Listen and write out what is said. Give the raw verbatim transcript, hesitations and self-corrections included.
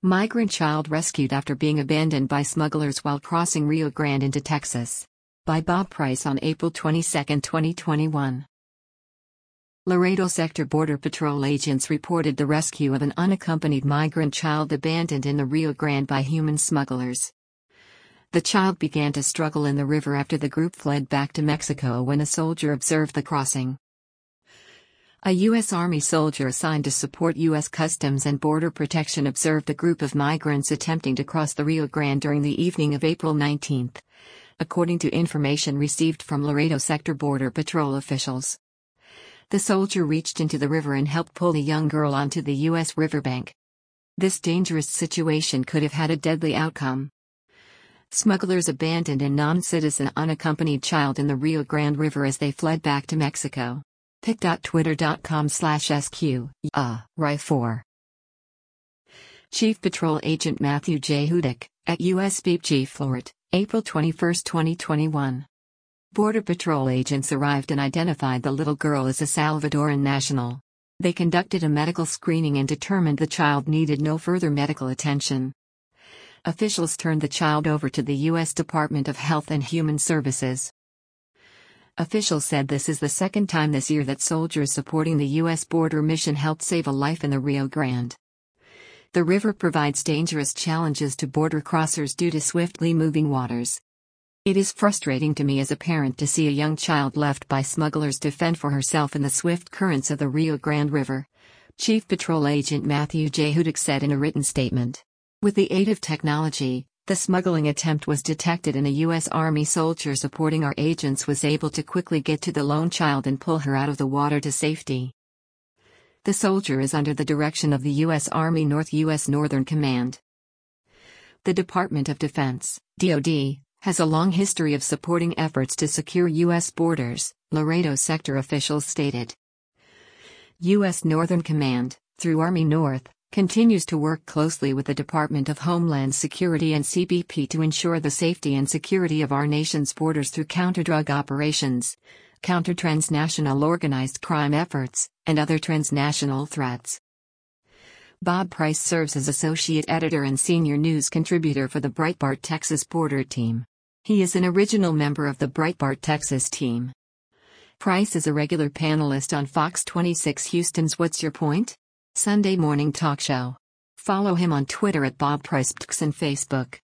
Migrant child rescued after being abandoned by smugglers while crossing Rio Grande into Texas. By Bob Price on April twenty-second, twenty twenty-one. Laredo Sector Border Patrol agents reported the rescue of an unaccompanied migrant child abandoned in the Rio Grande by human smugglers. The child began to struggle in the river after the group fled back to Mexico when a soldier observed the crossing. A U S Army soldier assigned to support U S Customs and Border Protection observed a group of migrants attempting to cross the Rio Grande during the evening of April nineteenth, according to information received from Laredo Sector Border Patrol officials. The soldier reached into the river and helped pull the young girl onto the U S riverbank. This dangerous situation could have had a deadly outcome. Smugglers abandoned a non-citizen unaccompanied child in the Rio Grande River as they fled back to Mexico. pic dot twitter dot com slash S Q, uh, R I four. Chief Patrol Agent Matthew J. Hudick, at U S B P Fort, April twenty-first, twenty twenty-one. Border Patrol agents arrived and identified the little girl as a Salvadoran national. They conducted a medical screening and determined the child needed no further medical attention. Officials turned the child over to the U S Department of Health and Human Services. Officials said this is the second time this year that soldiers supporting the U S border mission helped save a life in the Rio Grande. The river provides dangerous challenges to border crossers due to swiftly moving waters. It is frustrating to me as a parent to see a young child left by smugglers to fend for herself in the swift currents of the Rio Grande River, Chief Patrol Agent Matthew J. Hudick said in a written statement. With the aid of technology, the smuggling attempt was detected and a U S Army soldier supporting our agents was able to quickly get to the lone child and pull her out of the water to safety. The soldier is under the direction of the U S Army North U S Northern Command. The Department of Defense, D O D, has a long history of supporting efforts to secure U S borders, Laredo sector officials stated. U S Northern Command, through Army North, continues to work closely with the Department of Homeland Security and C B P to ensure the safety and security of our nation's borders through counter-drug operations, counter-transnational organized crime efforts, and other transnational threats. Bob Price serves as Associate Editor and Senior News Contributor for the Breitbart Texas Border Team. He is an original member of the Breitbart Texas team. Price is a regular panelist on Fox twenty-six Houston's What's Your Point? Sunday morning talk show. Follow him on Twitter at Bob Price and Facebook.